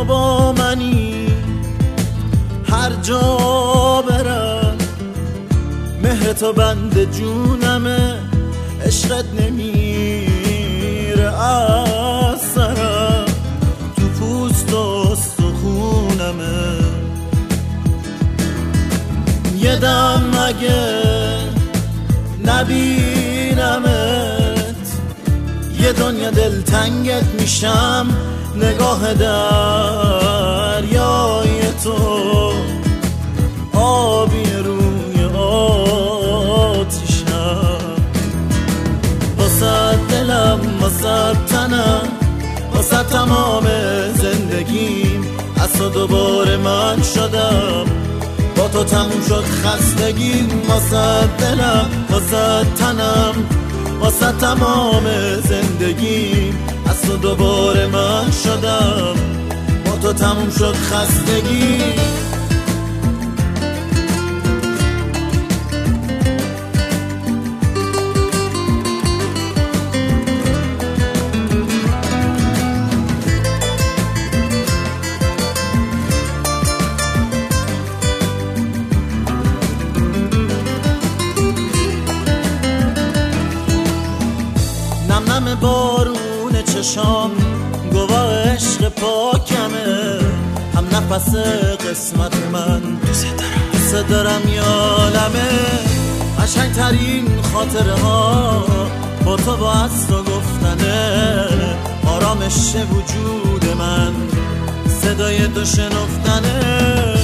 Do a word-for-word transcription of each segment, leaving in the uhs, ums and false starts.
با منی هر جا برم، مهر تو بند جونمه، عشقت نمیره از سرم، تو پوست و استخونمه. یه دم مگه نبینمت، یه دنیا دلتنگت میشم، نگاه دریای تو آبی روی آتیشم. واسه دلم، واسه تنم، واسه تمام زندگیم، از تو دوباره من شدم، با تو تموم شد خستگیم. واسه دلم، واسه تنم، واسه تمام زندگیم، از تو دوباره من شدم، با تو تموم شد خستگیم. نم نم بارون چشام گواه عشق پاکمه، هم نفس قسمت من، دوست دارم یالمه. قشنگ ترین خاطره ها با تو با از تو گفتنه، آرامش وجود من صدای تو شنفتنه.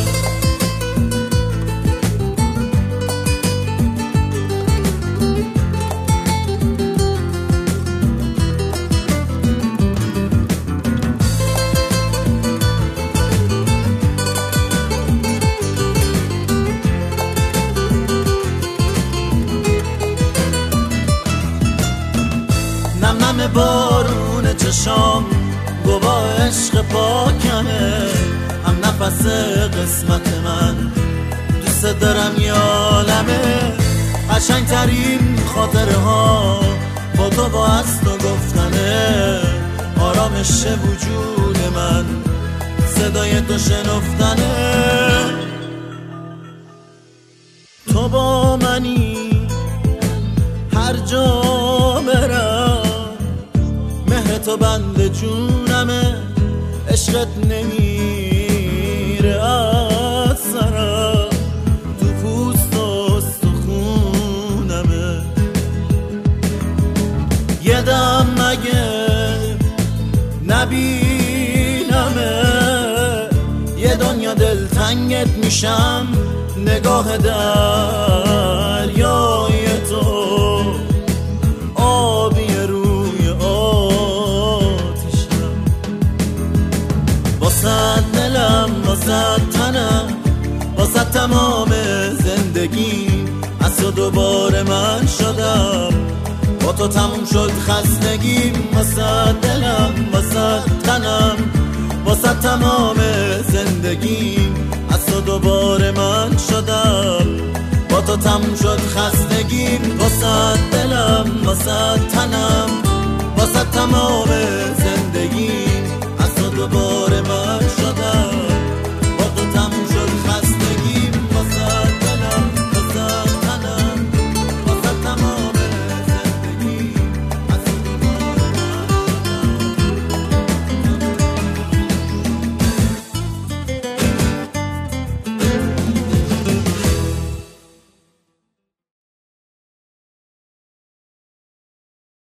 نم نم بارون چشام گواه عشق پاکمه، هم نفس قسمت من، دوست دارم یالمه. قشنگ ترین خاطره ها با تو با از تو گفتنه، آرامش وجود من صدای تو شنفتنه. تو با منی هر جا برم، مهر تو بند جونمه، عشقت نمیره از سرم، تو پوست و استخونمه. یه دم مگه نبینمه، یه دنیا دلتنگت میشم، نگاه دریای تو آبی روی آتیشم. واسه دلم، واسه تنم، واسه تمام زندگیم، از تو دوباره من شدم، با تو تموم شد خستگیم. واسه دلم، واسه تنم، واسه تمام زندگیم، از تو دوباره من شدم، با تو تموم شد خستگیم. واسه دلم، واسه تنم، واسه تمام